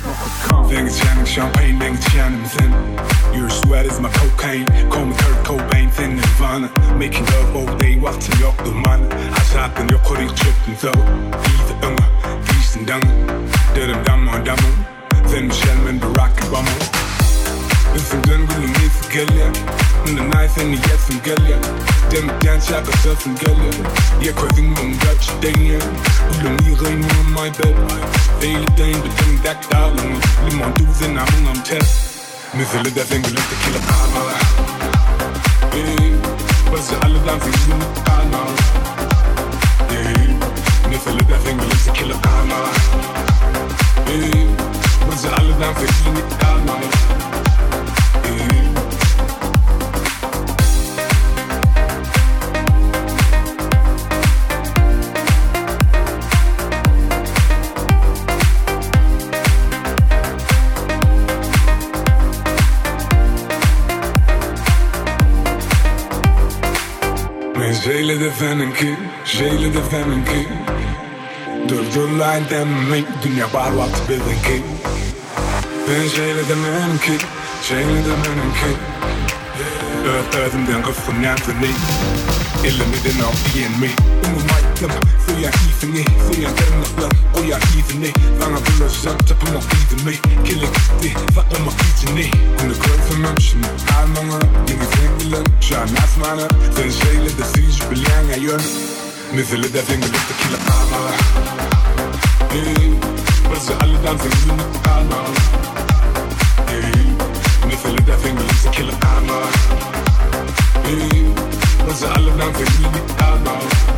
Things chanting champagne, things chanting thin. Your sweat is my cocaine. Call me Kurt Cobain, thin Nirvana. Making love all day, watching your man. 하자던 여콜이 tripping though. Either Eastern dung. Didn't dumb on dumb. Then Michelle and Barack Obama. Been some gun with me for Gillian. In the knife and the yes and Gillian. Dem dance shaka self and Gillian. Yeah, craving mum Dutch Daniel. Ulang iray mo my bed. Daily day, but then that darling. Limon dudes and I'm test. مثل دافين قلت كلا قاما بس على دافين قلت قاما مثل دافين قلت كلا قاما بس على دافين قلت قاما Zelen de vennenki, zelen de vennenki. Dur line demek, dünya var vakti bedenki. Ben zelen de menenki, zelen de menenki. Ödümden kafın yantını. Elimden al me. Ummaydım, för jag ifni, för jag dernaklan. Och jag ifni, vanga bulursan, tapım av ifni. Kille gitti, fattam av ifni. Kunde kröv för människan, almangarna. Inget fängelön, kör nattmanna. Den zelen de syns belänga gör. مثل دافين قلت كلا قاما بس على دافين قلت قاما مثل دافين قلت كلا قاما بس على دافين قلت قاما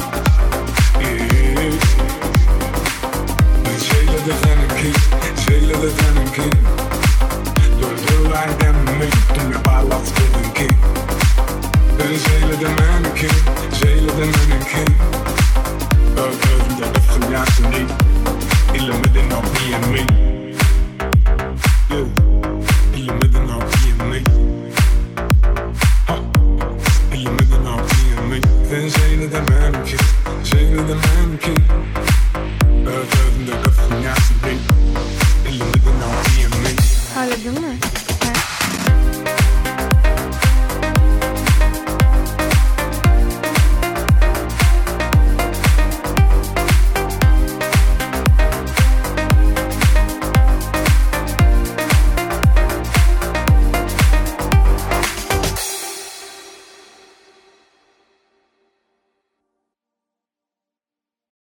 شيلة دفنكي شيلة دفنكي دور عن دمي دنيا بعلق تبنكي شيلة دمانكي شيلة دمانكي Öldüm de lütfen yansın değil İllemedin o me. İllemedin o me. İllemedin o me. Sen şeyle demem ki şeyle demem ki Öldüm de lütfen yansın değil İllemedin o me. Hala değil mi?